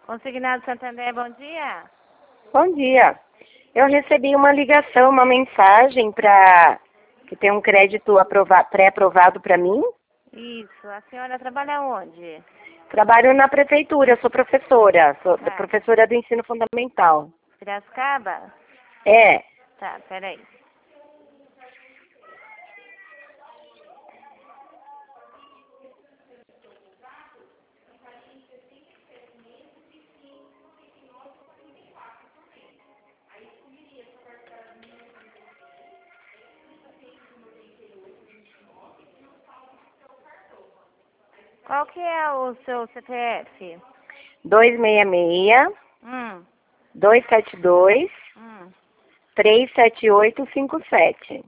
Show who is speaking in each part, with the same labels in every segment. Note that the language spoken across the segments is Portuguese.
Speaker 1: Consignado Santander, bom dia.
Speaker 2: Bom dia. Eu recebi uma ligação, uma mensagem para que tem um crédito pré-aprovado para mim.
Speaker 1: Isso. A senhora trabalha onde?
Speaker 2: Trabalho na prefeitura, sou professora, professora do ensino fundamental.
Speaker 1: Piracicaba?
Speaker 2: É.
Speaker 1: Tá, peraí. Qual que é o seu CPF?
Speaker 2: 266
Speaker 1: Hum.
Speaker 2: 272
Speaker 1: Hum.
Speaker 2: 37857.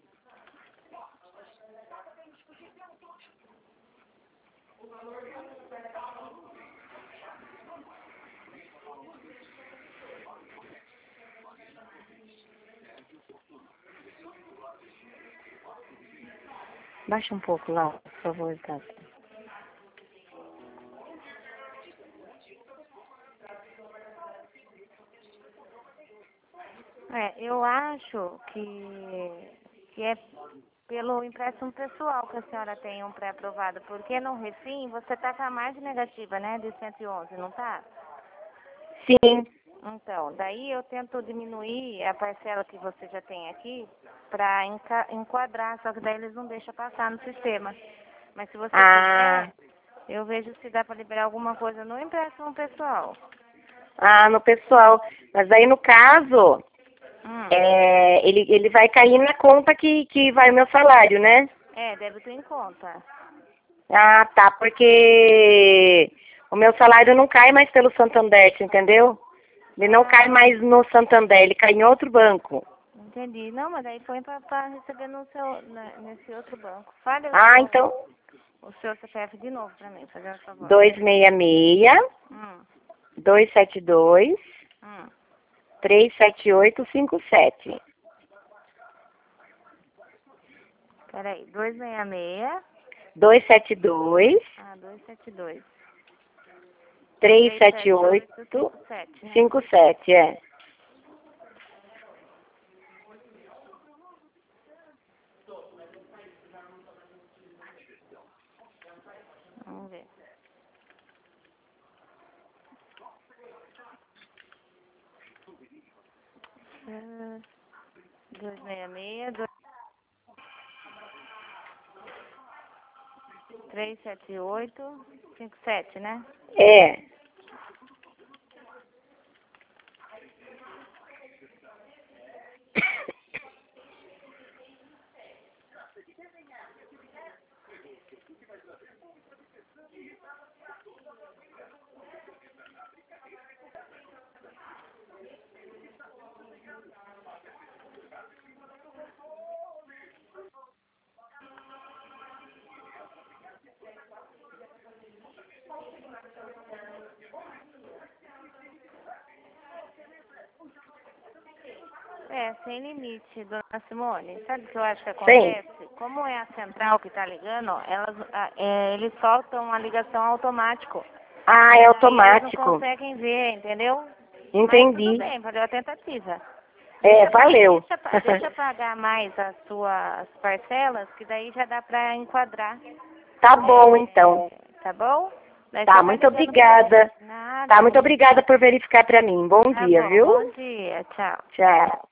Speaker 2: Baixa um pouco lá, por favor, Tata.
Speaker 1: Eu acho que é pelo empréstimo pessoal que a senhora tem um pré-aprovado, porque no Refim você tá com a margem negativa, né, de 111, não tá?
Speaker 2: Sim.
Speaker 1: Então, daí eu tento diminuir a parcela que você já tem aqui para enquadrar, só que daí eles não deixam passar no sistema. Mas se você quiser, eu vejo se dá para liberar alguma coisa no empréstimo pessoal.
Speaker 2: No pessoal. Mas aí no caso, ele vai cair na conta que vai o meu salário, né?
Speaker 1: Débito em conta.
Speaker 2: Ah, tá, porque o meu salário não cai mais pelo Santander, você entendeu? Ele não cai mais no Santander, ele cai em outro banco.
Speaker 1: Entendi. Não, mas aí põe para receber no nesse outro banco. Fale
Speaker 2: Então...
Speaker 1: o seu CPF de novo para mim, fazendo favor.
Speaker 2: 266 272 37857.
Speaker 1: Peraí, 266
Speaker 2: 272
Speaker 1: 272
Speaker 2: 37857, é.
Speaker 1: Vamos ver. Uh, 266 37857, né?
Speaker 2: É.
Speaker 1: Sem limite, dona Simone. Sabe o que eu acho que acontece?
Speaker 2: Sim.
Speaker 1: Como é a central que está ligando, eles soltam a ligação automático.
Speaker 2: É automático.
Speaker 1: Eles não conseguem ver, entendeu?
Speaker 2: Entendi.
Speaker 1: Mas tudo bem, valeu a tentativa.
Speaker 2: Valeu.
Speaker 1: Deixa pagar mais as suas parcelas, que daí já dá para enquadrar.
Speaker 2: Tá bom, então.
Speaker 1: Tá bom? Daí
Speaker 2: Tá, muito obrigada.
Speaker 1: Nada.
Speaker 2: Tá, muito obrigada por verificar para mim. Bom dia, viu?
Speaker 1: Bom dia, tchau.
Speaker 2: Tchau.